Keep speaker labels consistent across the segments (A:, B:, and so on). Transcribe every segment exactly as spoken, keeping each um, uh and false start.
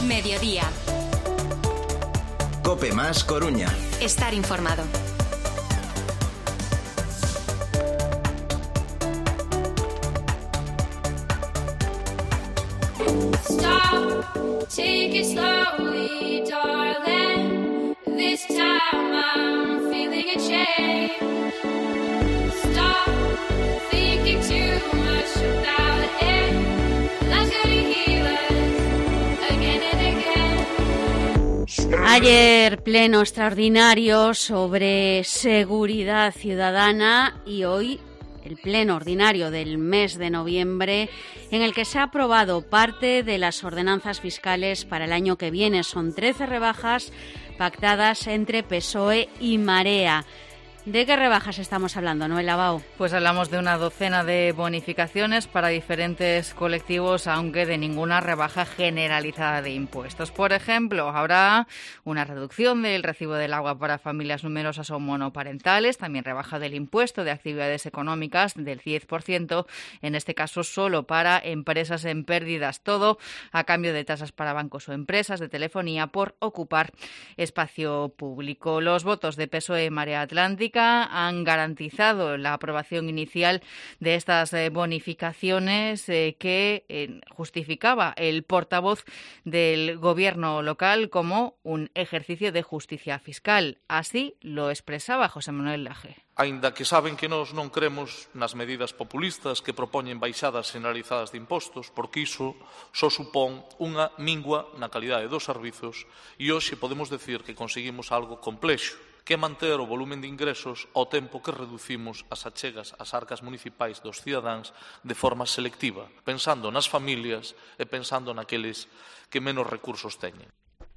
A: Mediodía.
B: Cope Más Coruña.
A: Estar informado.
C: Stop, take it slowly, darling. This time I'm feeling a change. Stop thinking too much about it. Life's gonna heal us again and again.
D: Ayer, pleno extraordinario sobre seguridad ciudadana, y hoy el pleno ordinario del mes de noviembre, en el que se ha aprobado parte de las ordenanzas fiscales para el año que viene. Son trece rebajas pactadas entre P S O E y Marea. ¿De qué rebajas estamos hablando, Noel Abao?
E: Pues hablamos de una docena de bonificaciones para diferentes colectivos, aunque de ninguna rebaja generalizada de impuestos. Por ejemplo, habrá una reducción del recibo del agua para familias numerosas o monoparentales, también rebaja del impuesto de actividades económicas del diez por ciento, en este caso solo para empresas en pérdidas, todo a cambio de tasas para bancos o empresas de telefonía por ocupar espacio público. Los votos de P S O E y Marea Atlántica han garantizado la aprobación inicial de estas eh, bonificaciones eh, que eh, justificaba el portavoz del gobierno local como un ejercicio de justicia fiscal. Así lo expresaba José Manuel Laje.
F: Aínda que saben que nós non cremos nas medidas populistas que propoñen baixadas generalizadas de impostos, porque iso só supón unha mingua na calidade dos servizos, e hoxe podemos decir que conseguimos algo complexo, que é manter o volumen de ingresos ao tempo que reducimos as achegas ás arcas municipais dos cidadáns de forma selectiva, pensando nas familias e pensando naqueles que menos recursos teñen.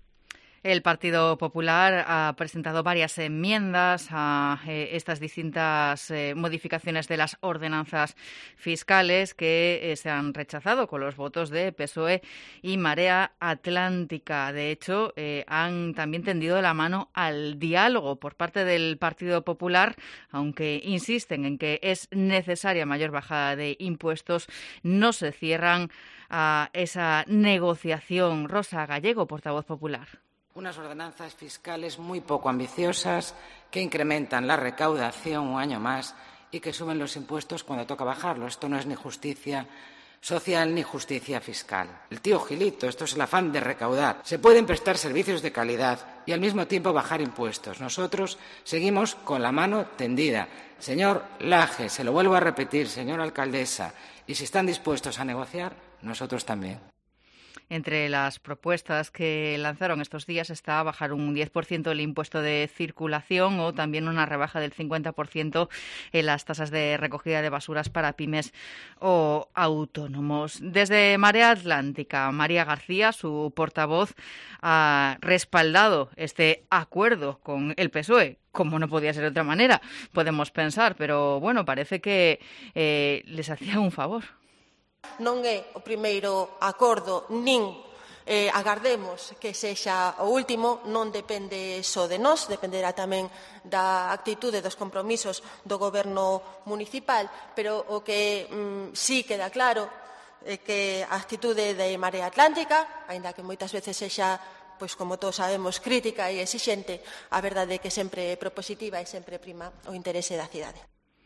E: El Partido Popular ha presentado varias enmiendas a eh, estas distintas eh, modificaciones de las ordenanzas fiscales que eh, se han rechazado con los votos de P S O E y Marea Atlántica. De hecho, eh, han también tendido la mano al diálogo por parte del Partido Popular, aunque insisten en que es necesaria mayor bajada de impuestos, no se cierran a esa negociación. Rosa Gallego, portavoz popular.
G: Unas ordenanzas fiscales muy poco ambiciosas que incrementan la recaudación un año más y que suben los impuestos cuando toca bajarlos. Esto no es ni justicia social ni justicia fiscal. El tío Gilito, esto es el afán de recaudar. Se pueden prestar servicios de calidad y al mismo tiempo bajar impuestos. Nosotros seguimos con la mano tendida. Señor Laje, se lo vuelvo a repetir, señora alcaldesa, y si están dispuestos a negociar, nosotros también.
E: Entre las propuestas que lanzaron estos días está bajar un diez por ciento el impuesto de circulación o también una rebaja del cincuenta por ciento en las tasas de recogida de basuras para pymes o autónomos. Desde Marea Atlántica, María García, su portavoz, ha respaldado este acuerdo con el P S O E. Como no podía ser de otra manera, podemos pensar, pero bueno, parece que eh, les hacía un favor.
H: Non é o primeiro acordo, nin eh, agardemos que sexa o último, non depende só de nós, dependerá tamén da actitude dos compromisos do goberno municipal, pero o que mm, sí queda claro é que a actitude de Marea Atlántica, aínda que moitas veces sexa, pois como todos sabemos, crítica e exixente, a verdade é que sempre é propositiva e sempre prima o interese da cidade.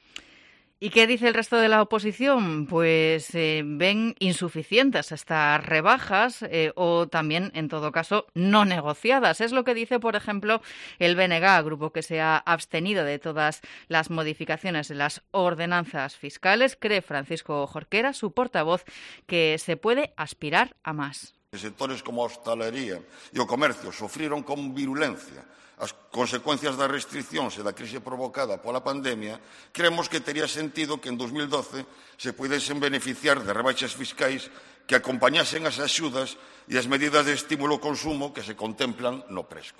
E: ¿Y qué dice el resto de la oposición? Pues eh, ven insuficientes estas rebajas eh, o también, en todo caso, no negociadas. Es lo que dice, por ejemplo, el B N G, grupo que se ha abstenido de todas las modificaciones de las ordenanzas fiscales. Cree Francisco Jorquera, su portavoz, que se puede aspirar a más.
I: Sectores como a hostalería e o comercio sofriron con virulencia as consecuencias das restriccións e da crise provocada pola pandemia, creemos que tería sentido que en dos mil doce se pudesen beneficiar de rebaixas fiscais que acompañasen as axudas e as medidas de estímulo ao consumo que se contemplan no Presco.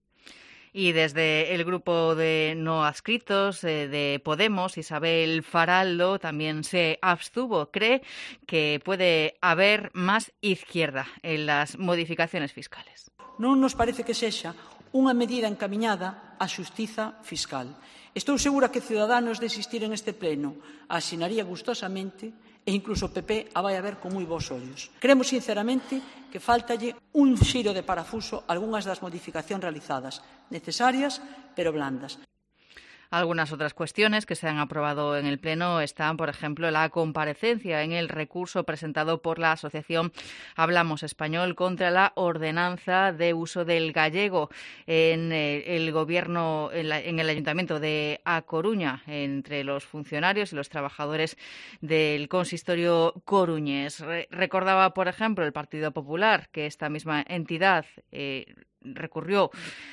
E: Y desde el grupo de no adscritos eh, de Podemos, Isabel Faraldo también se abstuvo. Cree que puede haber más izquierda en las modificaciones fiscales.
J: Non nos parece que sexa
A: unha medida encamiñada á xustiza fiscal. Estou segura que Ciudadanos de existir en este pleno a asinaría gustosamente e incluso o P P a vai a ver con moi bons ollos. Creemos sinceramente que faltalle un xiro de parafuso a algunhas das modificacións realizadas, necesarias pero blandas.
E: Algunas otras cuestiones que se han aprobado en el Pleno están, por ejemplo, la comparecencia en el recurso presentado por la Asociación Hablamos Español contra la ordenanza de uso del gallego en el Gobierno, en, la, en el Ayuntamiento de A Coruña, entre los funcionarios y los trabajadores del consistorio coruñés. Re- recordaba, por ejemplo, el Partido Popular que esta misma entidad eh, recurrió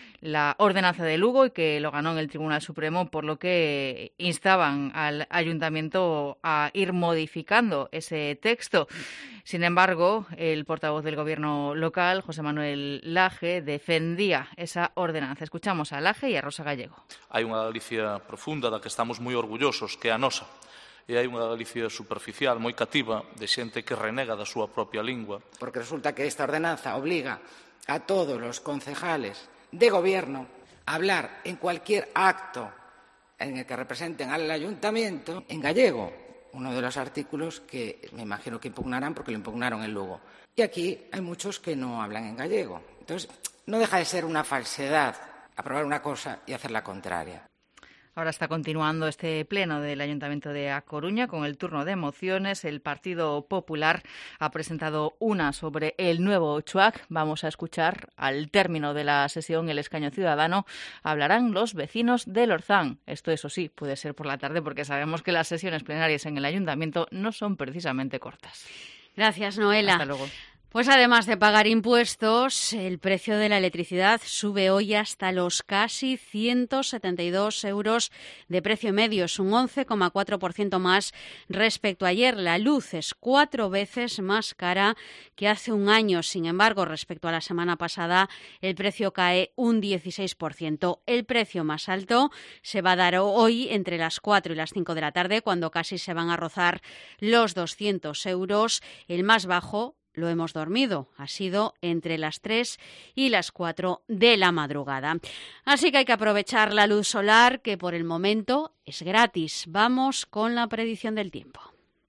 E: la ordenanza de Lugo y que lo ganó en el Tribunal Supremo, por lo que instaban al ayuntamiento a ir modificando ese texto. Sin embargo, el portavoz del Gobierno local, José Manuel Laje, defendía esa ordenanza. Escuchamos a Laje e a Rosa Gallego.
F: Hai unha Galicia profunda da que estamos moi orgullosos, que é a nosa. E hai unha Galicia superficial, moi cativa, de xente que renega da súa propia lingua.
G: Porque resulta que esta ordenanza obliga a todos los concejales de gobierno a hablar en cualquier acto en el que representen al ayuntamiento en gallego, uno de los artículos que me imagino que impugnarán porque lo impugnaron en Lugo. Y aquí hay muchos que no hablan en gallego. Entonces, no deja de ser una falsedad aprobar una cosa y hacer la contraria.
E: Ahora está continuando este pleno del Ayuntamiento de A Coruña con el turno de mociones. El Partido Popular ha presentado una sobre el nuevo CHUAC. Vamos a escuchar al término de la sesión el escaño ciudadano. Hablarán los vecinos del Orzán. Esto, eso sí, puede ser por la tarde porque sabemos que las sesiones plenarias en el Ayuntamiento no son precisamente cortas.
D: Gracias, Noela.
E: Hasta luego.
D: Pues además de pagar impuestos, el precio de la electricidad sube hoy hasta los casi ciento setenta y dos euros de precio medio. Es un once coma cuatro por ciento más respecto a ayer. La luz es cuatro veces más cara que hace un año. Sin embargo, respecto a la semana pasada, el precio cae un dieciséis por ciento. El precio más alto se va a dar hoy entre las cuatro y las cinco de la tarde, cuando casi se van a rozar los doscientos euros. El más bajo, lo hemos dormido, ha sido entre las tres y las cuatro de la madrugada. Así que hay que aprovechar la luz solar, que por el momento es gratis. Vamos con la predicción del tiempo.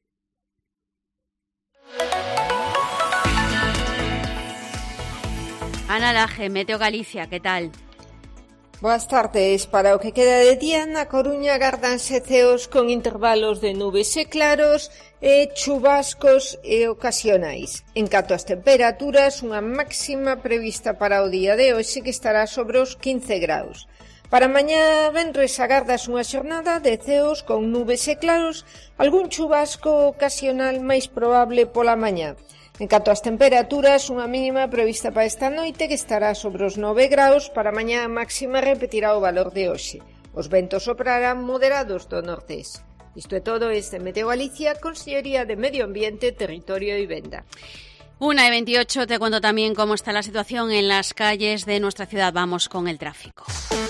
D: Ana Laje, Meteo Galicia, ¿qué tal?
B: Boas tardes. Para o que queda de día, na Coruña gardanse ceos con intervalos de nubes e claros e chubascos e ocasionais. En canto ás temperaturas, unha máxima prevista para o día de hoxe que estará sobre os quince graus. Para mañá venres agardas unha xornada de ceos con nubes e claros, algún chubasco ocasional máis probable pola mañá. En canto ás temperaturas, unha mínima prevista para esta noite que estará sobre os nove graus, para mañá a máxima repetirá o valor de hoxe. Os ventos soprarán moderados do nordés. Isto é todo este Meteo Galicia, Consellería de Medio Ambiente, Territorio e Vivenda.
D: una y veintiocho, te cuento también cómo está la situación en las calles de nuestra ciudad. Vamos con el tráfico.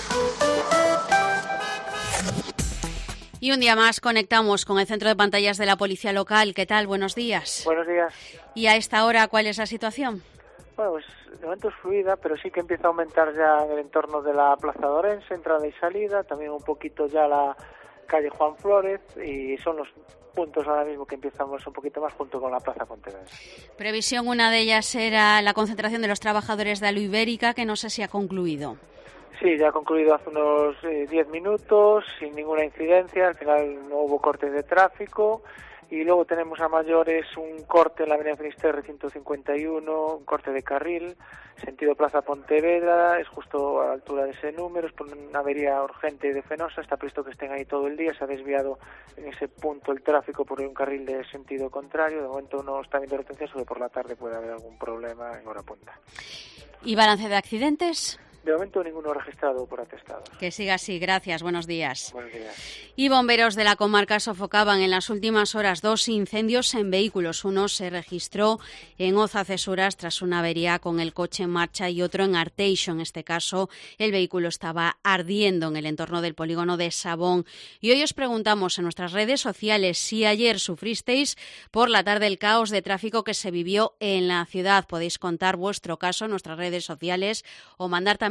D: Y un día más conectamos con el centro de pantallas de la Policía Local. ¿Qué tal? Buenos días.
J: Buenos días.
D: ¿Y a esta hora cuál es la situación?
J: Bueno, pues de momento es fluida, pero sí que empieza a aumentar ya en el entorno de la Plaza de Orense, entrada y salida, también un poquito ya la calle Juan Flórez, y son los puntos ahora mismo que empezamos un poquito más junto con la Plaza Pontevedra.
D: Previsión, una de ellas era la concentración de los trabajadores de Aluibérica, que no sé si ha concluido.
J: Sí, ya ha concluido hace unos eh, diez minutos, sin ninguna incidencia, al final no hubo cortes de tráfico, y luego tenemos a mayores un corte en la avenida Finisterre ciento cincuenta y uno, un corte de carril, sentido Plaza Pontevedra, es justo a la altura de ese número, es por una avería urgente de Fenosa, está previsto que estén ahí todo el día, se ha desviado en ese punto el tráfico por un carril de sentido contrario, de momento no está habiendo retención, solo por la tarde puede haber algún problema en hora punta.
D: ¿Y balance de accidentes?
J: De momento ninguno registrado por atestado.
D: Que siga así, gracias, buenos días.
J: Buenos días.
D: Y bomberos de la comarca sofocaban en las últimas horas dos incendios en vehículos. Uno se registró en Oza-Cesuras tras una avería con el coche en marcha y otro en Arteixo. En este caso, el vehículo estaba ardiendo en el entorno del polígono de Sabón. Y hoy os preguntamos en nuestras redes sociales si ayer sufristeis por la tarde el caos de tráfico que se vivió en la ciudad. Podéis contar vuestro caso en nuestras redes sociales o mandar también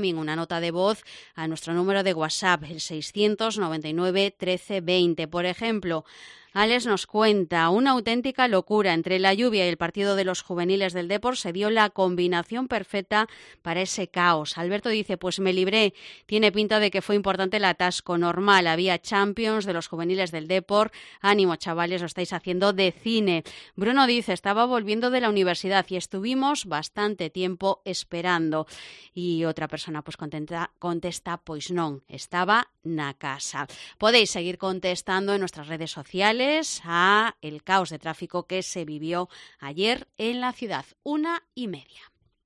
D: también una nota de voz a nuestro número de WhatsApp, el seiscientos noventa y nueve trece veinte. Por ejemplo, Alex nos cuenta: una auténtica locura. Entre la lluvia y el partido de los juveniles del Depor se dio la combinación perfecta para ese caos. Alberto dice: pues me libré. Tiene pinta de que fue importante el atasco. Normal, había Champions de los juveniles del Depor. Ánimo, chavales, lo estáis haciendo de cine. Bruno dice: estaba volviendo de la universidad y estuvimos bastante tiempo esperando. Y otra persona pues contenta, contesta: pois non, estaba na casa. Podéis seguir contestando en nuestras redes sociales a el caos de tráfico que se vivió ayer en la ciudad. Una y media.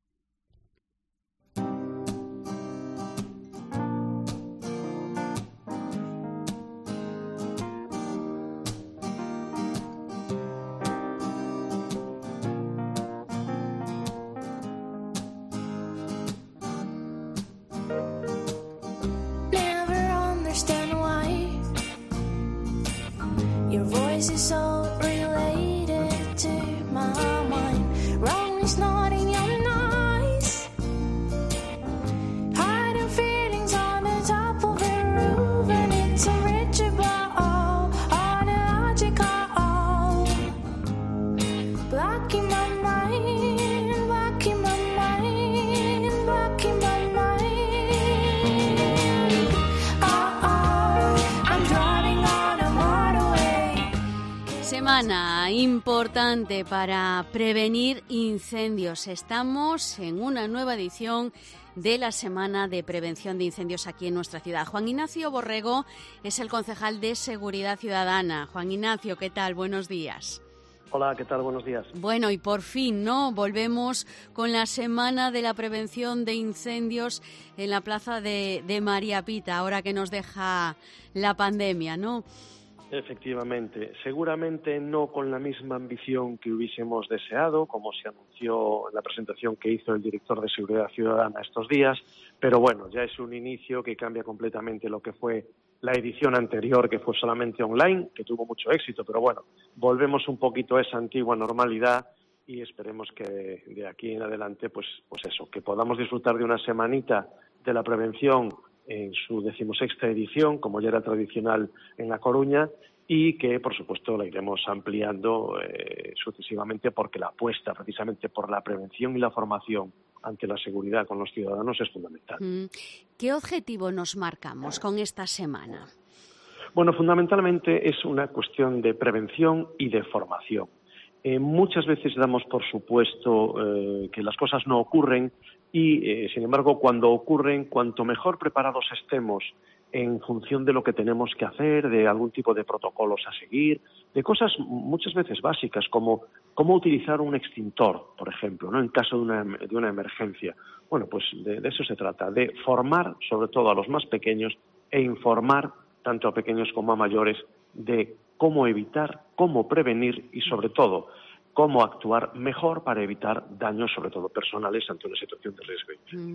C: Your voice is so related to my mind. Wrong is not in your noise. Hiding feelings on the top of the roof, and it's unreachable, unlogical. Blocking my mind, blocking my mind, blocking my mind. Oh, oh, I'm driving on a motorway.
D: Semana importante para prevenir incendios. Estamos en una nueva edición de la Semana de Prevención de Incendios aquí en nuestra ciudad. Juan Ignacio Borrego es el concejal de Seguridad Ciudadana. Juan Ignacio, ¿qué tal? Buenos días.
K: Hola, ¿qué tal? Buenos días.
D: Bueno, y por fin, ¿no? Volvemos con la Semana de la Prevención de Incendios en la plaza de, de María Pita, ahora que nos deja la pandemia, ¿no?
K: Efectivamente, seguramente no con la misma ambición que hubiésemos deseado, como se anunció en la presentación que hizo el director de Seguridad Ciudadana estos días, pero bueno, ya es un inicio que cambia completamente lo que fue la edición anterior, que fue solamente online, que tuvo mucho éxito, pero bueno, volvemos un poquito a esa antigua normalidad y esperemos que de aquí en adelante, pues, pues eso, que podamos disfrutar de una semanita de la prevención en su decimosexta edición, como ya era tradicional en La Coruña, y que, por supuesto, la iremos ampliando eh, sucesivamente, porque la apuesta precisamente por la prevención y la formación ante la seguridad con los ciudadanos es fundamental.
D: ¿Qué objetivo nos marcamos con esta semana?
K: Bueno, fundamentalmente es una cuestión de prevención y de formación. Eh, muchas veces damos por supuesto eh, que las cosas no ocurren y, eh, sin embargo, cuando ocurren, cuanto mejor preparados estemos en función de lo que tenemos que hacer, de algún tipo de protocolos a seguir, de cosas muchas veces básicas como cómo utilizar un extintor, por ejemplo, ¿no? En caso de una, de una emergencia. Bueno, pues de, de eso se trata, de formar sobre todo a los más pequeños e informar tanto a pequeños como a mayores de cómo evitar, cómo prevenir y, sobre todo, cómo actuar mejor para evitar daños, sobre todo personales, ante una situación de riesgo.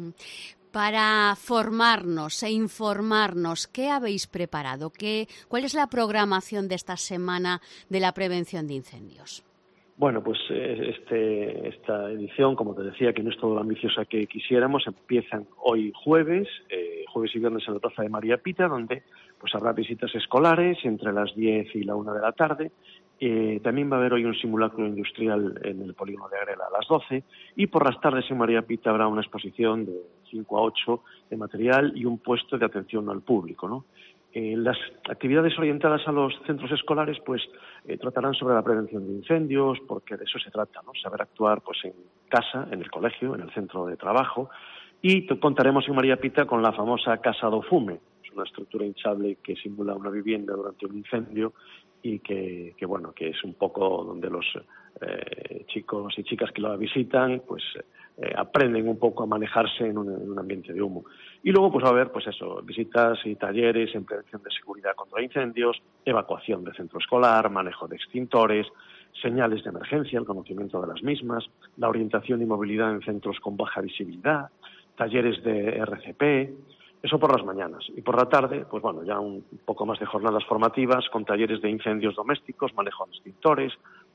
D: Para formarnos e informarnos, ¿qué habéis preparado? ¿Qué, ¿Cuál es la programación de esta semana de la prevención de incendios?
K: Bueno, pues este, esta edición, como te decía, que no es todo lo ambiciosa que quisiéramos, empiezan hoy jueves, eh, jueves y viernes en la plaza de María Pita, donde pues habrá visitas escolares entre las diez y la una de la tarde. Eh, también va a haber hoy un simulacro industrial en el polígono de Agrela a las doce, y por las tardes en María Pita habrá una exposición de cinco a ocho de material y un puesto de atención al público, ¿no? Eh, las actividades orientadas a los centros escolares pues eh, tratarán sobre la prevención de incendios, porque de eso se trata, ¿no? Saber actuar pues en casa, en el colegio, en el centro de trabajo, y contaremos en María Pita con la famosa Casa do Fume, es una estructura hinchable que simula una vivienda durante un incendio y que, que bueno, que es un poco donde los eh, chicos y chicas que la visitan pues eh, aprenden un poco a manejarse en un, en un ambiente de humo. Y luego pues va a haber pues eso, visitas y talleres en prevención de seguridad contra incendios, evacuación de centro escolar, manejo de extintores, señales de emergencia, el conocimiento de las mismas, la orientación y movilidad en centros con baja visibilidad, talleres de R C P, eso por las mañanas. Y por la tarde, pues bueno, ya un poco más de jornadas formativas con talleres de incendios domésticos, manejo de extintores,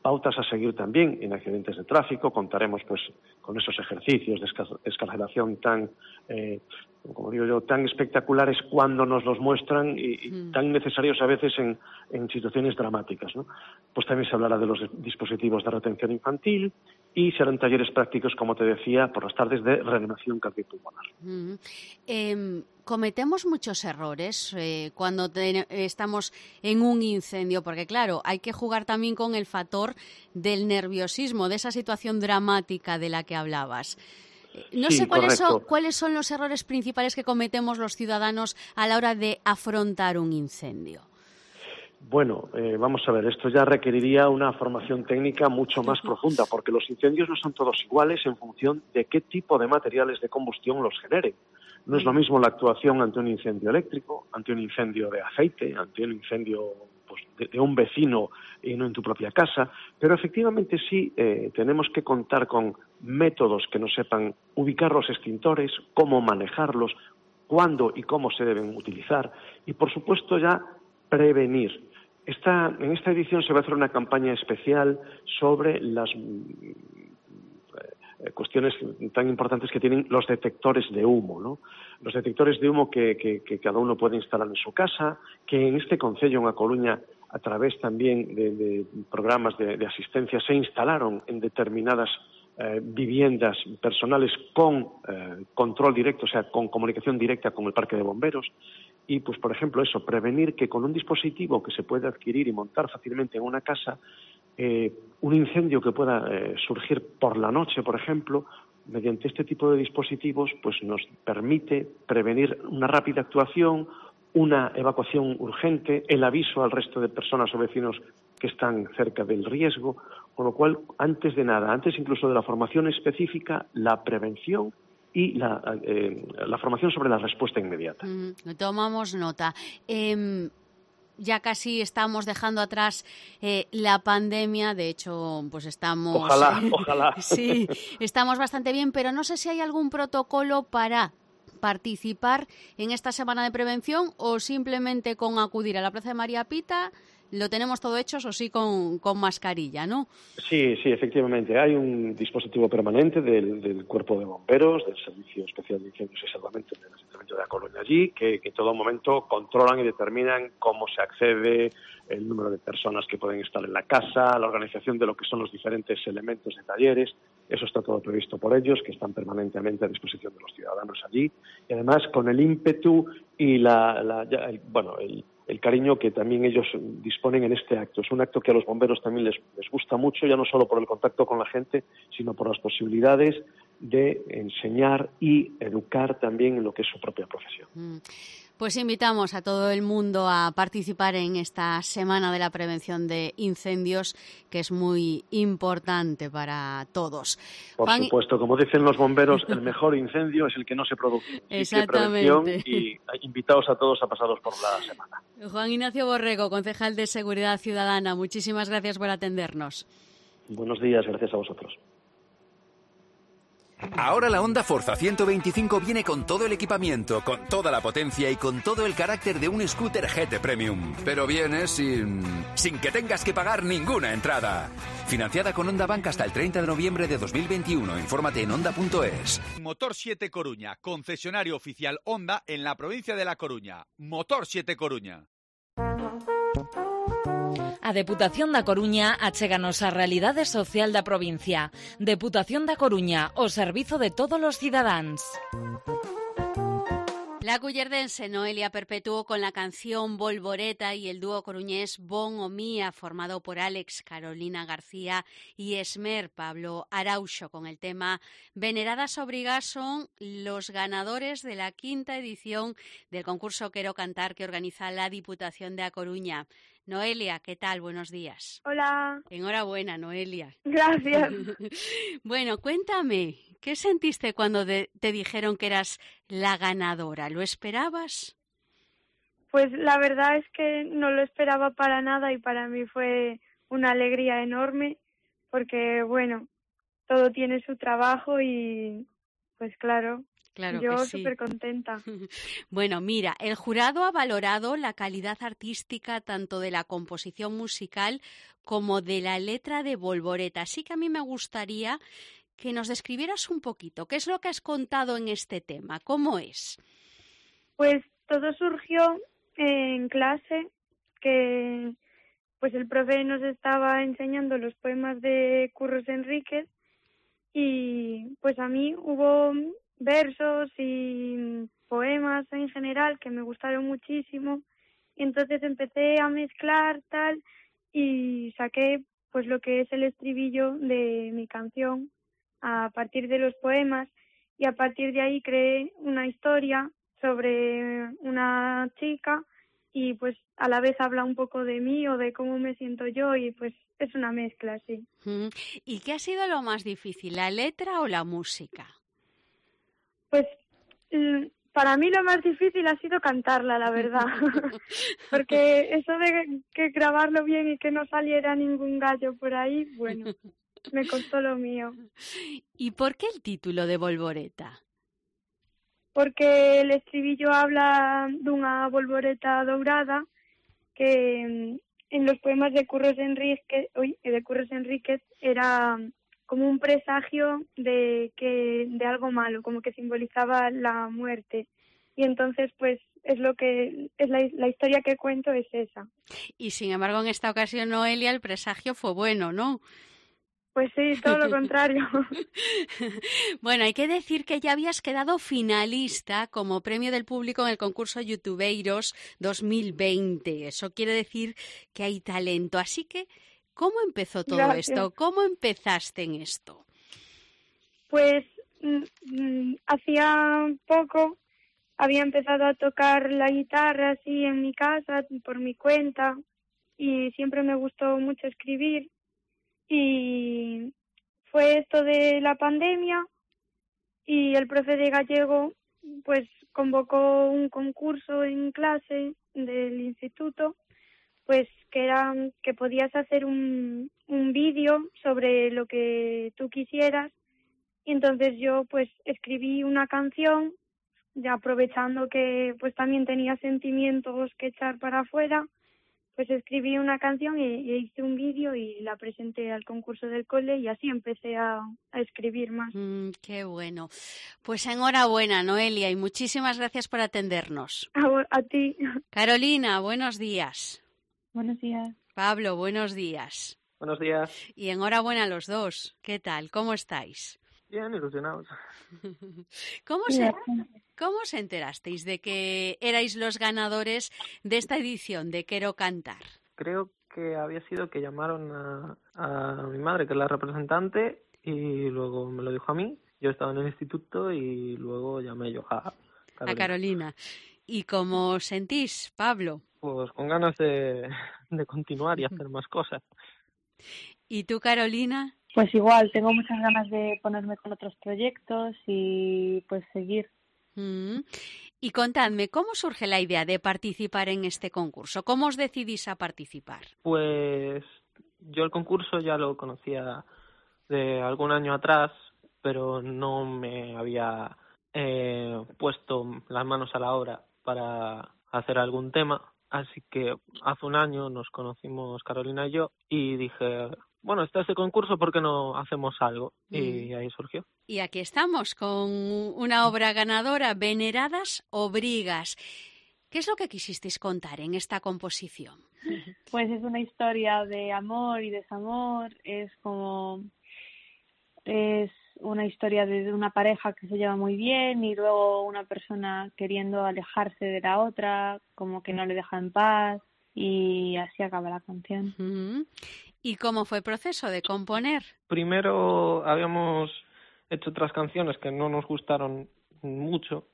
K: pautas a seguir también en accidentes de tráfico. Contaremos pues con esos ejercicios de escaleración tan, eh, como digo yo, tan espectaculares cuando nos los muestran y, y mm. tan necesarios a veces en, en situaciones dramáticas, ¿no? Pues también se hablará de los dispositivos de retención infantil y serán talleres prácticos, como te decía, por las tardes de reanimación cardiopulmonar.
D: Mm. Eh, cometemos muchos errores eh, cuando te, estamos en un incendio, porque claro, hay que jugar también con el factor del nerviosismo, de esa situación dramática de la que hablabas. No
K: sí,
D: sé cuáles
K: correcto.
D: son, cuáles son los errores principales que cometemos los ciudadanos a la hora de afrontar un incendio.
K: Bueno, eh, vamos a ver, esto ya requeriría una formación técnica mucho más profunda, porque los incendios no son todos iguales en función de qué tipo de materiales de combustión los generen. No es lo mismo la actuación ante un incendio eléctrico, ante un incendio de aceite, ante un incendio pues, de, de un vecino y no en tu propia casa, pero efectivamente sí eh, tenemos que contar con métodos que nos sepan ubicar los extintores, cómo manejarlos, cuándo y cómo se deben utilizar y, por supuesto, ya prevenir. Esta, en esta edición se va a hacer una campaña especial sobre las eh, cuestiones tan importantes que tienen los detectores de humo, ¿no? Los detectores de humo que, que, que cada uno puede instalar en su casa, que en este concello, en A Coruña, a través también de, de programas de, de asistencia, se instalaron en determinadas eh, viviendas personales con eh, control directo, o sea, con comunicación directa con el parque de bomberos. Y, pues, por ejemplo, eso, prevenir que con un dispositivo que se puede adquirir y montar fácilmente en una casa, eh, un incendio que pueda eh, surgir por la noche, por ejemplo, mediante este tipo de dispositivos, pues nos permite prevenir una rápida actuación, una evacuación urgente, el aviso al resto de personas o vecinos que están cerca del riesgo, con lo cual, antes de nada, antes incluso de la formación específica, la prevención y la, eh, la formación sobre la respuesta inmediata.
D: Mm, tomamos nota. Eh, ya casi estamos dejando atrás eh, la pandemia, de hecho, pues estamos...
K: Ojalá, ojalá.
D: Sí, estamos bastante bien, pero no sé si hay algún protocolo para participar en esta semana de prevención o simplemente con acudir a la Plaza de María Pita lo tenemos todo hecho, eso sí, con, con mascarilla, ¿no?
K: Sí, sí, efectivamente. Hay un dispositivo permanente del, del Cuerpo de Bomberos, del Servicio Especial de Incendios y Salvamento del Ayuntamiento de A Coruña allí, que, que en todo momento controlan y determinan cómo se accede, el número de personas que pueden estar en la casa, la organización de lo que son los diferentes elementos de talleres. Eso está todo previsto por ellos, que están permanentemente a disposición de los ciudadanos allí. Y además, con el ímpetu y la, la ya, el, bueno, el el cariño que también ellos disponen en este acto. Es un acto que a los bomberos también les, les gusta mucho, ya no solo por el contacto con la gente, sino por las posibilidades de enseñar y educar también en lo que es su propia profesión.
D: Mm. Pues invitamos a todo el mundo a participar en esta Semana de la Prevención de Incendios, que es muy importante para todos.
K: Por Juan... supuesto, como dicen los bomberos, el mejor incendio es el que no se produce.
D: Exactamente.
K: Y invitados a todos a pasaros por la semana.
D: Juan Ignacio Borrego, concejal de Seguridad Ciudadana, muchísimas gracias por atendernos.
K: Buenos días, gracias a vosotros.
L: Ahora la Honda Forza ciento veinticinco viene con todo el equipamiento, con toda la potencia y con todo el carácter de un scooter G T Premium. Pero viene sin... sin que tengas que pagar ninguna entrada. Financiada con Honda Bank hasta el treinta de noviembre de dos mil veintiuno. Infórmate en honda punto es.
M: Motor siete Coruña, concesionario oficial Honda en la provincia de La Coruña. Motor siete Coruña.
N: A Deputación da Coruña achéganos a realidade social da provincia. Deputación da Coruña, o servizo de todos os cidadáns.
D: La cuyerdense Noelia Perpetuo con la canción Volvoreta y el dúo coruñés Bon o Mía, formado por Alex, Carolina García y Esmer Pablo Arauxo, con el tema Veneradas Obrigas, son los ganadores de la quinta edición del concurso Quero Cantar que organiza la Diputación de A Coruña. Noelia, ¿qué tal? Buenos días.
O: Hola.
D: Enhorabuena, Noelia.
O: Gracias.
D: Bueno, cuéntame, ¿qué sentiste cuando de, te dijeron que eras la ganadora? ¿Lo esperabas?
O: Pues la verdad es que no lo esperaba para nada y para mí fue una alegría enorme porque, bueno, todo tiene su trabajo y, pues claro,
D: Claro
O: yo
D: que sí.
O: súper contenta.
D: Bueno, mira, el jurado ha valorado la calidad artística tanto de la composición musical como de la letra de Volvoreta. Así que a mí me gustaría que nos describieras un poquito qué es lo que has contado en este tema, cómo es.
O: Pues todo surgió en clase, que pues el profe nos estaba enseñando los poemas de Curros Enríquez y pues a mí hubo versos y poemas en general que me gustaron muchísimo y entonces empecé a mezclar tal y saqué pues lo que es el estribillo de mi canción a partir de los poemas y a partir de ahí creé una historia sobre una chica y pues a la vez habla un poco de mí o de cómo me siento yo y pues es una mezcla, sí.
D: ¿Y qué ha sido lo más difícil, la letra o la música?
O: Pues para mí lo más difícil ha sido cantarla, la verdad, porque eso de que grabarlo bien y que no saliera ningún gallo por ahí, bueno, me costó lo mío.
D: ¿Y por qué el título de Volvoreta?
O: Porque el estribillo habla dunha volvoreta dourada que en los poemas de Curros Enríquez, uy, de Curros Enríquez era como un presagio de que de algo malo, como que simbolizaba la muerte. Y entonces, pues, es lo que es la, la historia que cuento es esa.
D: Y sin embargo, en esta ocasión, Noelia, el presagio fue bueno, ¿no?
O: Pues sí, todo lo contrario.
D: Bueno, hay que decir que ya habías quedado finalista como premio del público en el concurso Youtubeiros dos mil veinte. Eso quiere decir que hay talento. Así que, ¿cómo empezó todo
O: Gracias.
D: esto? ¿Cómo empezaste en esto?
O: Pues mm, hacía poco había empezado a tocar la guitarra así en mi casa, por mi cuenta, y siempre me gustó mucho escribir. Y fue esto de la pandemia y el profe de gallego pues convocó un concurso en clase del instituto, pues que era que podías hacer un, un vídeo sobre lo que tú quisieras y entonces yo pues escribí una canción ya aprovechando que pues también tenía sentimientos que echar para afuera. Pues escribí una canción y, y hice un vídeo y la presenté al concurso del cole y así empecé a, a escribir más.
D: Mm, qué bueno. Pues enhorabuena, Noelia, y muchísimas gracias por atendernos.
O: A, a ti.
D: Carolina, buenos días.
P: Buenos días.
D: Pablo, buenos días.
K: Buenos días.
D: Y enhorabuena a los dos. ¿Qué tal? ¿Cómo estáis?
K: Bien, ilusionados.
D: ¿Cómo se, ¿Cómo os enterasteis de que erais los ganadores de esta edición de Quiero Cantar?
Q: Creo que había sido que llamaron a, a mi madre, que es la representante, y luego me lo dijo a mí. Yo estaba en el instituto y luego llamé yo a Carolina.
D: A Carolina. ¿Y cómo os sentís, Pablo?
Q: Pues con ganas de, de continuar y hacer más cosas.
D: ¿Y tú, Carolina?
P: Pues igual, tengo muchas ganas de ponerme con otros proyectos y pues seguir.
D: Mm. Y contadme, ¿cómo surge la idea de participar en este concurso? ¿Cómo os decidís a participar?
Q: Pues yo el concurso ya lo conocía de algún año atrás, pero no me había eh, puesto las manos a la obra para hacer algún tema. Así que hace un año nos conocimos Carolina y yo y dije, bueno, está este concurso, ¿por qué no hacemos algo? Y ahí surgió.
D: Y aquí estamos con una obra ganadora, Veneradas o Brigas. ¿Qué es lo que quisisteis contar en esta composición?
P: Pues es una historia de amor y desamor, es como... es una historia de una pareja que se lleva muy bien y luego una persona queriendo alejarse de la otra, como que no le deja en paz, y así acaba la canción.
D: Uh-huh. ¿Y cómo fue el proceso de componer?
Q: Primero habíamos hecho otras canciones que no nos gustaron mucho,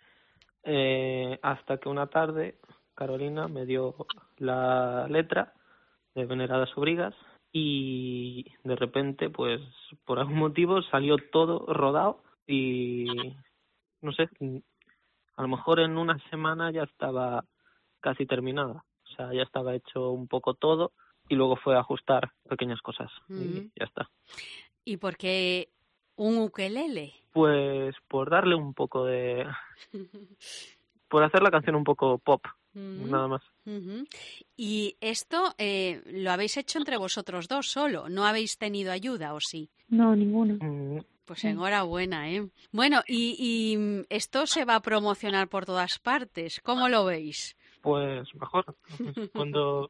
Q: eh, hasta que una tarde Carolina me dio la letra de Veneradas o Brigas y de repente, pues por algún motivo salió todo rodado y no sé, a lo mejor en una semana ya estaba casi terminada, o sea, ya estaba hecho un poco todo y luego fue a ajustar pequeñas cosas uh-huh. y ya está.
D: ¿Y por qué un ukelele?
Q: Pues por darle un poco de... por hacer la canción un poco pop, uh-huh. nada más.
D: Uh-huh. Y esto eh, lo habéis hecho entre vosotros dos solo, ¿no habéis tenido ayuda o sí?
P: No, ninguno.
Q: Mm.
D: Pues enhorabuena, ¿eh? Bueno, y, y esto se va a promocionar por todas partes, ¿cómo lo veis?
Q: Pues mejor, cuando...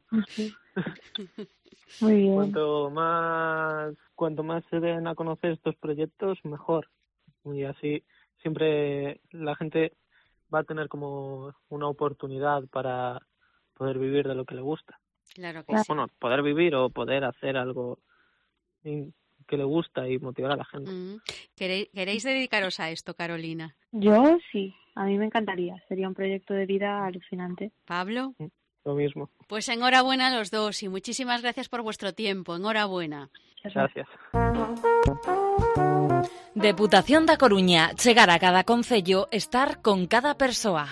P: Muy bien.
Q: Cuanto más, cuanto más se den a conocer estos proyectos, mejor. Y así siempre la gente va a tener como una oportunidad para poder vivir de lo que le gusta.
D: Claro que
Q: o,
D: sí.
Q: Bueno, poder vivir o poder hacer algo que le gusta y motivar a la gente.
D: Mm. ¿Queréis, ¿Queréis dedicaros a esto, Carolina?
P: Yo sí, a mí me encantaría. Sería un proyecto de vida alucinante.
D: ¿Pablo?
Q: Lo mismo.
D: Pues enhorabuena a los dos y muchísimas gracias por vuestro tiempo. Enhorabuena.
Q: Gracias.
N: Deputación da Coruña, chegar a cada concello, estar con cada persoa.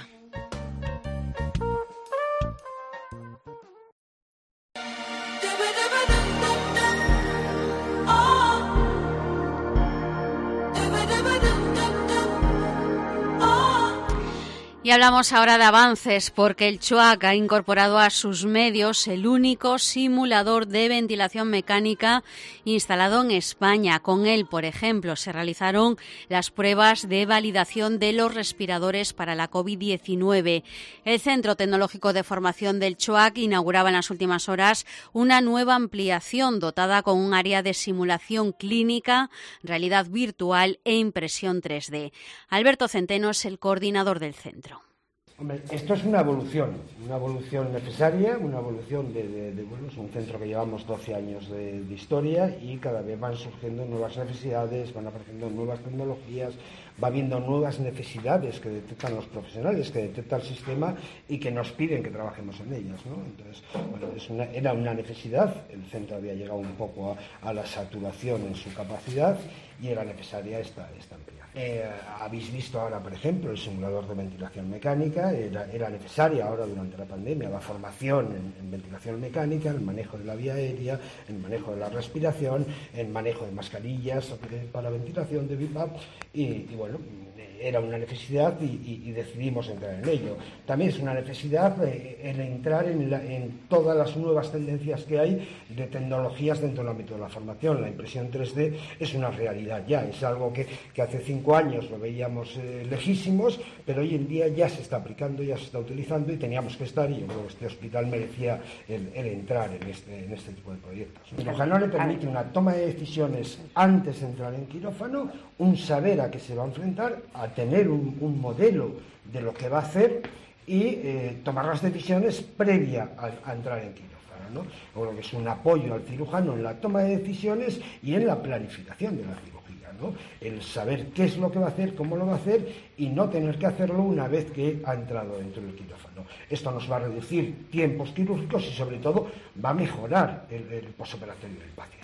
D: Y hablamos ahora de avances porque el CHOAC ha incorporado a sus medios el único simulador de ventilación mecánica instalado en España. Con él, por ejemplo, se realizaron las pruebas de validación de los respiradores para la covid diecinueve. El Centro Tecnológico de Formación del CHOAC inauguraba en las últimas horas una nueva ampliación dotada con un área de simulación clínica, realidad virtual e impresión tres D. Alberto Centeno es el coordinador del centro.
R: Hombre, esto es una evolución, una evolución necesaria, una evolución de, de, de bueno, es un centro que llevamos doce años de, de historia y cada vez van surgiendo nuevas necesidades, van apareciendo nuevas tecnologías, va habiendo nuevas necesidades que detectan los profesionales, que detecta el sistema y que nos piden que trabajemos en ellas, ¿no? Entonces, bueno, es una, era una necesidad, el centro había llegado un poco a, a la saturación en su capacidad y era necesaria esta, esta ampliación. Eh, habéis visto ahora, por ejemplo, el simulador de ventilación mecánica, era, era necesaria ahora durante la pandemia la formación en, en ventilación mecánica, el manejo de la vía aérea, el manejo de la respiración, el manejo de mascarillas para ventilación de B I P A P y, y bueno, era una necesidad y, y, y decidimos entrar en ello. También es una necesidad eh, el entrar en, la, en todas las nuevas tendencias que hay de tecnologías dentro del ámbito de la formación. La impresión tres D es una realidad ya, es algo que, que hace cinco años lo veíamos eh, lejísimos, pero hoy en día ya se está aplicando, ya se está utilizando y teníamos que estar, y yo creo que este hospital merecía el, el entrar en este, en este tipo de proyectos. El cirujano le permite una toma de decisiones antes de entrar en quirófano, un saber a qué se va a enfrentar, a tener un, un modelo de lo que va a hacer y eh, tomar las decisiones previa a, a entrar en quirófano, ¿no? O lo que es un apoyo al cirujano en la toma de decisiones y en la planificación de la cirugía, ¿no? El saber qué es lo que va a hacer, cómo lo va a hacer y no tener que hacerlo una vez que ha entrado dentro del quirófano. Esto nos va a reducir tiempos quirúrgicos y sobre todo va a mejorar el, el posoperatorio del paciente.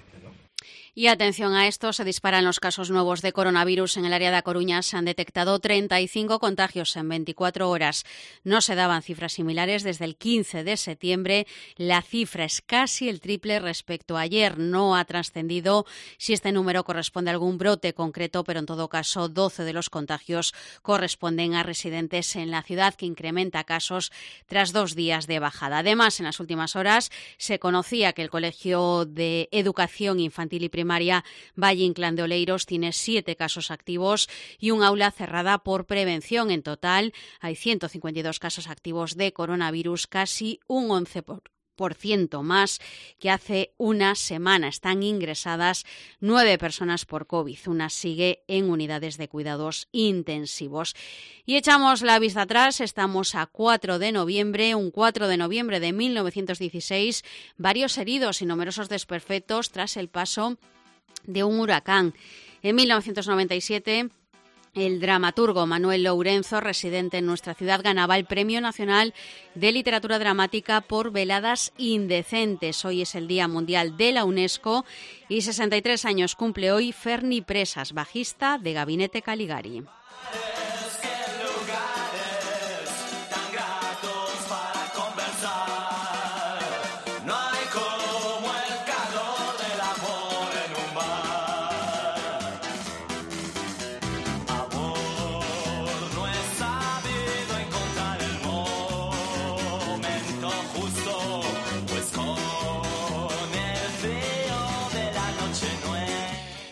D: Y atención a esto, se disparan los casos nuevos de coronavirus en el área de A Coruña. Se han detectado treinta y cinco contagios en veinticuatro horas. No se daban cifras similares desde el quince de septiembre. La cifra es casi el triple respecto a ayer. No ha trascendido si este número corresponde a algún brote concreto, pero en todo caso doce de los contagios corresponden a residentes en la ciudad, que incrementa casos tras dos días de bajada. Además, en las últimas horas se conocía que el Colegio de Educación Infantil y Primaria Valle Inclán de Oleiros tiene siete casos activos y un aula cerrada por prevención. En total hay ciento cincuenta y dos casos activos de coronavirus, casi un once por ciento más que hace una semana. Están ingresadas nueve personas por COVID. Una sigue en unidades de cuidados intensivos. Y echamos la vista atrás. Estamos a cuatro de noviembre, un cuatro de noviembre de mil novecientos dieciséis. Varios heridos y numerosos desperfectos tras el paso de un huracán. En mil novecientos noventa y siete, el dramaturgo Manuel Lourenzo, residente en nuestra ciudad, ganaba el Premio Nacional de Literatura Dramática por Veladas Indecentes. Hoy es el Día Mundial de la UNESCO y sesenta y tres años cumple hoy Ferni Presas, bajista de Gabinete Caligari.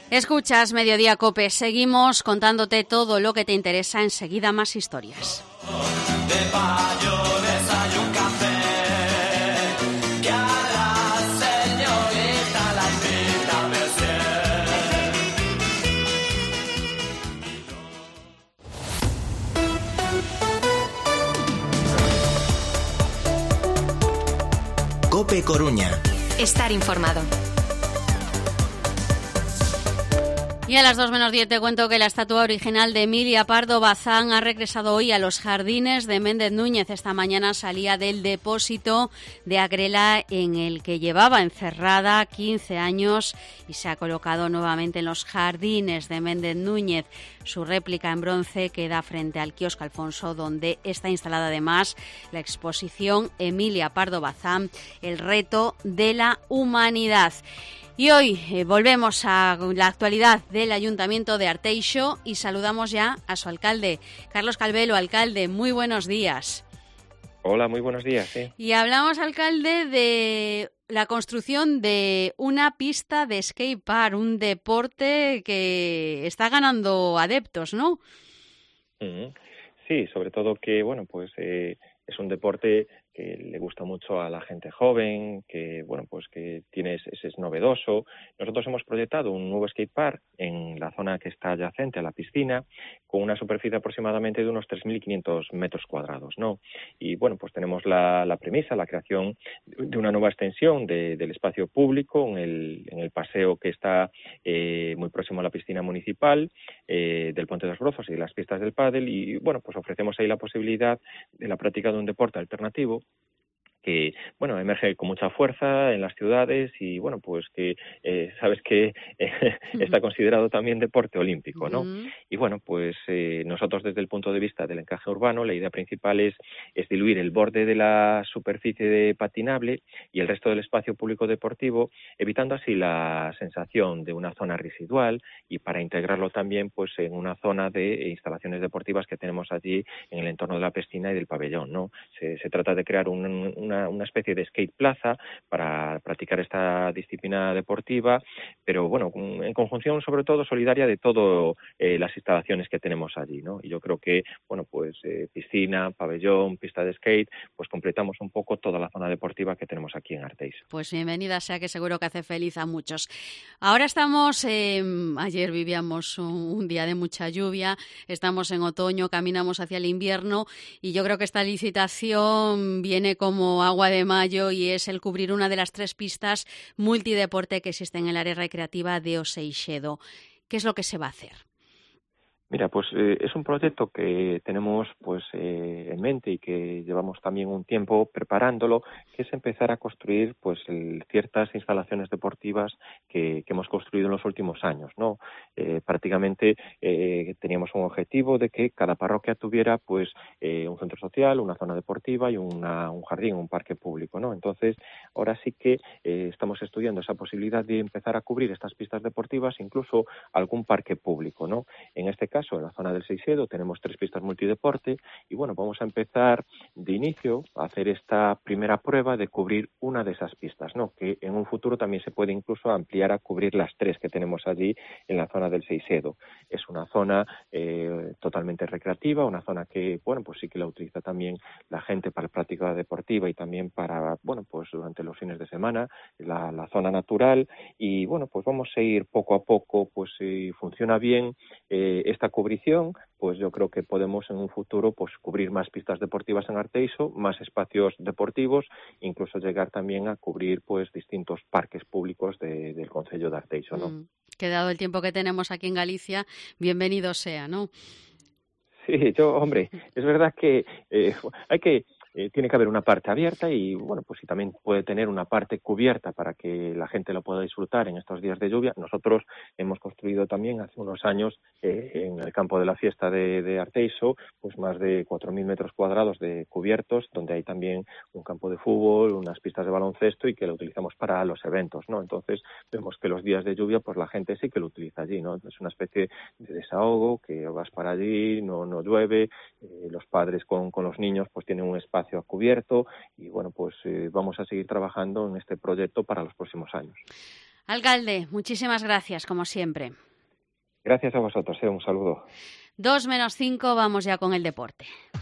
D: Escuchas Mediodía Cope, seguimos contándote todo lo que te interesa, enseguida más historias.
S: De mayonesa y un café, que a la señorita la invita a
T: Merced. Cope Coruña.
U: Estar informado.
D: Y a las dos menos diez te cuento que la estatua original de Emilia Pardo Bazán ha regresado hoy a los jardines de Méndez Núñez. Esta mañana salía del depósito de Agrela en el que llevaba encerrada quince años y se ha colocado nuevamente en los jardines de Méndez Núñez. Su réplica en bronce queda frente al kiosco Alfonso, donde está instalada además la exposición Emilia Pardo Bazán, el reto de la humanidad. Y hoy eh, volvemos a la actualidad del Ayuntamiento de Arteixo y saludamos ya a su alcalde, Carlos Calvelo. Alcalde, muy buenos días.
V: Hola, muy buenos días. Sí.
D: Y hablamos, alcalde, de la construcción de una pista de skate park, un deporte que está ganando adeptos, ¿no?
V: Mm-hmm. Sí, sobre todo que, bueno, pues eh, es un deporte que le gusta mucho a la gente joven, que bueno pues que tiene es, es novedoso. Nosotros hemos proyectado un nuevo skatepark en la zona que está adyacente a la piscina, con una superficie aproximadamente de unos tres mil quinientos metros cuadrados, ¿no? Y bueno, pues tenemos la, la premisa, la creación de una nueva extensión de, del espacio público en el, en el paseo que está eh, muy próximo a la piscina municipal, eh, del Puente de los Brozos y de las pistas del pádel, y bueno, pues ofrecemos ahí la posibilidad de la práctica de un deporte alternativo que, bueno, emerge con mucha fuerza en las ciudades y, bueno, pues que eh, sabes que eh, uh-huh. está considerado también deporte olímpico, ¿no? Uh-huh. Y, bueno, pues eh, nosotros desde el punto de vista del encaje urbano, la idea principal es, es diluir el borde de la superficie de patinable y el resto del espacio público deportivo, evitando así la sensación de una zona residual y para integrarlo también, pues, en una zona de instalaciones deportivas que tenemos allí en el entorno de la piscina y del pabellón, ¿no? Se, se trata de crear un, un Una, una especie de skate plaza para practicar esta disciplina deportiva, pero bueno, en conjunción sobre todo solidaria de todas eh, las instalaciones que tenemos allí, ¿no? Y yo creo que, bueno, pues eh, piscina, pabellón, pista de skate, pues completamos un poco toda la zona deportiva que tenemos aquí en Arteixo.
D: Pues bienvenida sea, que seguro que hace feliz a muchos. Ahora estamos, eh, ayer vivíamos un, un día de mucha lluvia, estamos en otoño, caminamos hacia el invierno y yo creo que esta licitación viene como agua de mayo y es el cubrir una de las tres pistas multideporte que existen en el área recreativa de Oseixedo. ¿Qué es lo que se va a hacer?
V: Mira, pues eh, es un proyecto que tenemos pues eh, en mente y que llevamos también un tiempo preparándolo, que es empezar a construir pues el, ciertas instalaciones deportivas que, que hemos construido en los últimos años, ¿no? Eh, prácticamente eh, teníamos un objetivo de que cada parroquia tuviera pues eh, un centro social, una zona deportiva y una, un jardín, un parque público, ¿no? Entonces, ahora sí que eh, estamos estudiando esa posibilidad de empezar a cubrir estas pistas deportivas, incluso algún parque público, ¿no? En este caso, en la zona del Seixedo tenemos tres pistas multideporte y bueno, vamos a empezar de inicio a hacer esta primera prueba de cubrir una de esas pistas, ¿no? Que en un futuro también se puede incluso ampliar a cubrir las tres que tenemos allí en la zona del Seixedo. Es una zona eh, totalmente recreativa, una zona que, bueno, pues sí que la utiliza también la gente para práctica deportiva y también para, bueno, pues durante los fines de semana, la, la zona natural y bueno, pues vamos a ir poco a poco, pues si funciona bien eh, esta cubrición, pues yo creo que podemos en un futuro pues cubrir más pistas deportivas en Arteixo, más espacios deportivos, incluso llegar también a cubrir pues distintos parques públicos de, del concello de Arteixo, ¿no?
D: Mm, que dado el tiempo que tenemos aquí en Galicia, bienvenido sea, ¿no?
V: Sí, yo, hombre, es verdad que eh, hay que Eh, tiene que haber una parte abierta y, bueno, pues sí también puede tener una parte cubierta para que la gente lo pueda disfrutar en estos días de lluvia. Nosotros hemos construido también hace unos años eh, en el campo de la fiesta de, de Arteixo, pues más de cuatro mil metros cuadrados de cubiertos, donde hay también un campo de fútbol, unas pistas de baloncesto y que lo utilizamos para los eventos, ¿no? Entonces vemos que los días de lluvia, pues la gente sí que lo utiliza allí, ¿no? Es una especie de desahogo, que vas para allí, no, no llueve, eh, los padres con, con los niños pues tienen un espacio a cubierto y bueno, pues eh, vamos a seguir trabajando en este proyecto para los próximos años.
D: Alcalde, muchísimas gracias, como siempre.
V: Gracias a vosotros, eh, un saludo.
D: Dos menos cinco, vamos ya con el deporte.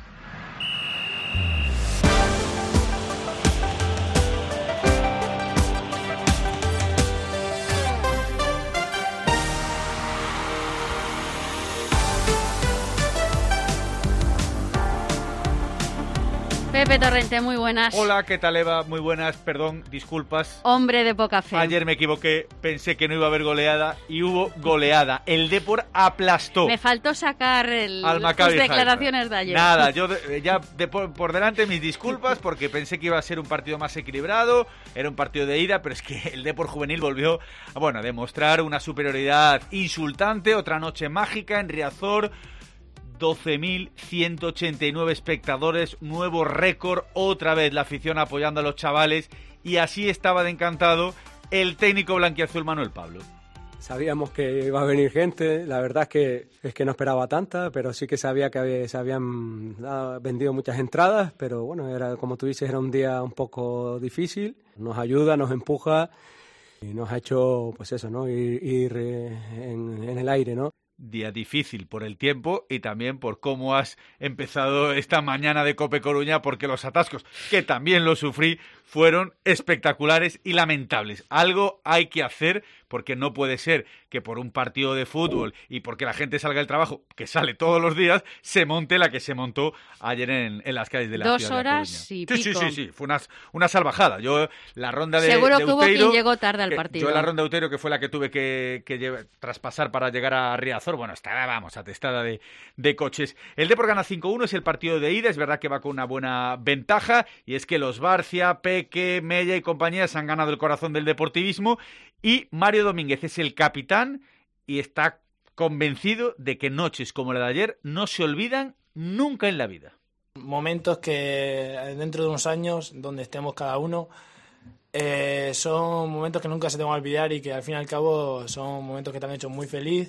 D: Pepe Torrente, muy buenas.
M: Hola, ¿qué tal, Eva? Muy buenas, perdón, disculpas.
D: Hombre de poca fe.
M: Ayer me equivoqué, pensé que no iba a haber goleada y hubo goleada. El Depor aplastó.
D: Me faltó sacar el,
M: al
D: tus declaraciones
M: Haifa.
D: de ayer.
M: Nada, yo de, ya de por, por delante mis disculpas porque pensé que iba a ser un partido más equilibrado, era un partido de ida, pero es que el Depor juvenil volvió bueno, a demostrar una superioridad insultante, otra noche mágica en Riazor. doce mil ciento ochenta y nueve espectadores, nuevo récord, otra vez la afición apoyando a los chavales y así estaba de encantado el técnico blanquiazul Manuel Pablo.
H: Sabíamos que iba a venir gente, la verdad es que es que no esperaba tanta, pero sí que sabía que había, se habían ah, vendido muchas entradas, pero bueno, era como tú dices, era un día un poco difícil, nos ayuda, nos empuja y nos ha hecho, pues eso, ¿no? Ir, ir eh, en, en el aire, ¿no?
M: Día difícil por el tiempo y también por cómo has empezado esta mañana de Cope Coruña, porque los atascos, que también los sufrí, fueron espectaculares y lamentables. Algo hay que hacer porque no puede ser que por un partido de fútbol y porque la gente salga del trabajo, que sale todos los días, se monte la que se montó ayer en, en las calles de la
D: Dos
M: ciudad de La
D: horas
M: Coruña.
D: y pico.
M: Sí, sí, sí, sí, fue una, una salvajada. Yo, la ronda de
D: Seguro
M: de
D: que hubo
M: Outeiro,
D: quien llegó tarde al
M: que,
D: partido.
M: Yo la ronda de Outeiro, que fue la que tuve que, que llevar, traspasar para llegar a Riazor, bueno, estaba, vamos, atestada de, de coches. El Depor gana cinco uno, es el partido de ida, es verdad que va con una buena ventaja, y es que los Barcia, Peque, Mella y compañía se han ganado el corazón del deportivismo, y Mario Domínguez es el capitán y está convencido de que noches como la de ayer no se olvidan nunca en la vida.
U: Momentos que dentro de unos años, donde estemos cada uno, eh, son momentos que nunca se te van a olvidar y que al fin y al cabo son momentos que te han hecho muy feliz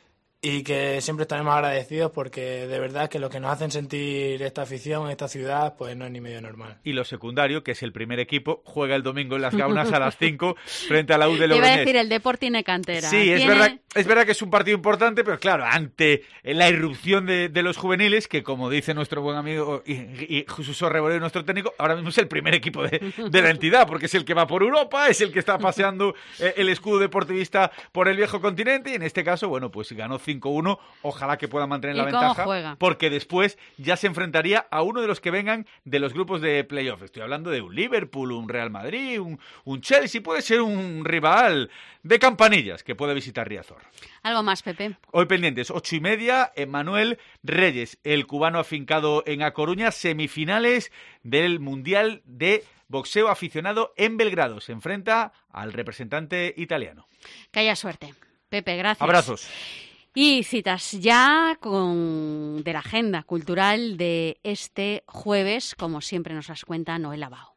U: y que siempre estaremos agradecidos porque de verdad que lo que nos hacen sentir esta afición, esta ciudad, pues no es ni medio normal.
M: Y lo secundario, que es el primer equipo, juega el domingo en Las Gaunas a las cinco frente a la U de
D: Te
M: Logroñés.
D: iba a decir, el Depor tiene cantera.
M: Sí,
D: ¿Tiene...
M: es verdad, es verdad que es un partido importante, pero claro, ante la irrupción de, de los juveniles, que como dice nuestro buen amigo y, y Jesús Reboleo, nuestro técnico, ahora mismo es el primer equipo de, de la entidad, porque es el que va por Europa, es el que está paseando eh, el escudo deportivista por el viejo continente, y en este caso, bueno, pues ganó cinco uno, ojalá que pueda mantener la
D: ¿Y cómo
M: ventaja,
D: juega?
M: porque después ya se enfrentaría a uno de los que vengan de los grupos de playoff. Estoy hablando de un Liverpool, un Real Madrid, un, un Chelsea, puede ser un rival de campanillas que puede visitar Riazor.
D: Algo más, Pepe.
M: Hoy pendientes, ocho y media, Emmanuel Reyes, el cubano afincado en A Coruña, semifinales del Mundial de Boxeo Aficionado en Belgrado. Se enfrenta al representante italiano.
D: Que haya suerte. Pepe, gracias.
M: Abrazos.
D: Y citas ya con de la agenda cultural de este jueves, como siempre nos las cuenta Noel Abao.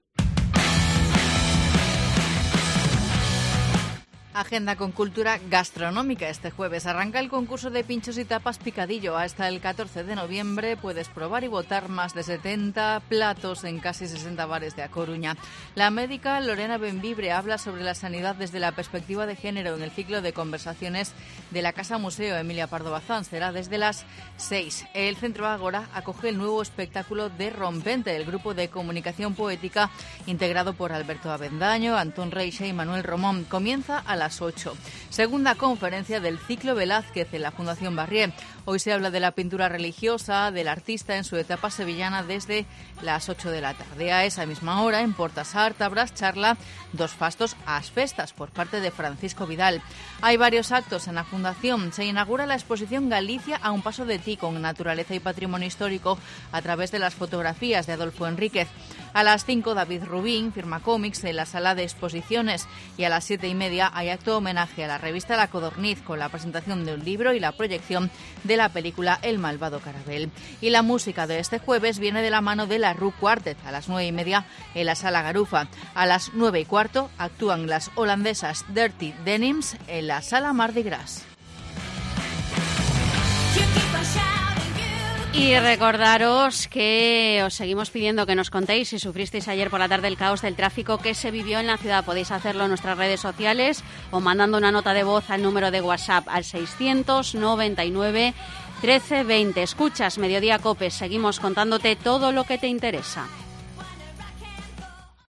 E: Agenda con cultura gastronómica. Este jueves arranca el concurso de pinchos y tapas Picadillo. Hasta el catorce de noviembre puedes probar y votar más de setenta platos en casi sesenta bares de A Coruña. La médica Lorena Benvibre habla sobre la sanidad desde la perspectiva de género en el ciclo de conversaciones de la Casa Museo Emilia Pardo Bazán. Será desde las seis. El Centro Ágora acoge el nuevo espectáculo de Rompente, el grupo de comunicación poética integrado por Alberto Avendaño, Antón Reixa y Manuel Romón. Comienza a las ocho. Segunda conferencia del ciclo Velázquez en la Fundación Barrié. Hoy se habla de la pintura religiosa del artista en su etapa sevillana desde las ocho de la tarde. A esa misma hora, en Portas Ártabras, charla Dos fastos ás festas por parte de Francisco Vidal. Hay varios actos en la Fundación. Se inaugura la exposición Galicia a un paso de ti, con naturaleza y patrimonio histórico a través de las fotografías de Adolfo Enríquez. A las cinco, David Rubín firma cómics en la sala de exposiciones, y a las siete y media hay acto homenaje a la revista La Codorniz con la presentación de un libro y la proyección de la película El malvado Carabel. Y la música de este jueves viene de la mano de la Rue Quartet a las nueve y media en la Sala Garufa. A las nueve y cuarto actúan las holandesas Dirty Denims en la Sala Mardi Gras.
D: Y recordaros que os seguimos pidiendo que nos contéis si sufristeis ayer por la tarde el caos del tráfico que se vivió en la ciudad. Podéis hacerlo en nuestras redes sociales o mandando una nota de voz al número de WhatsApp al seiscientos noventa y nueve trece veinte. Escuchas Mediodía Cope, seguimos contándote todo lo que te interesa.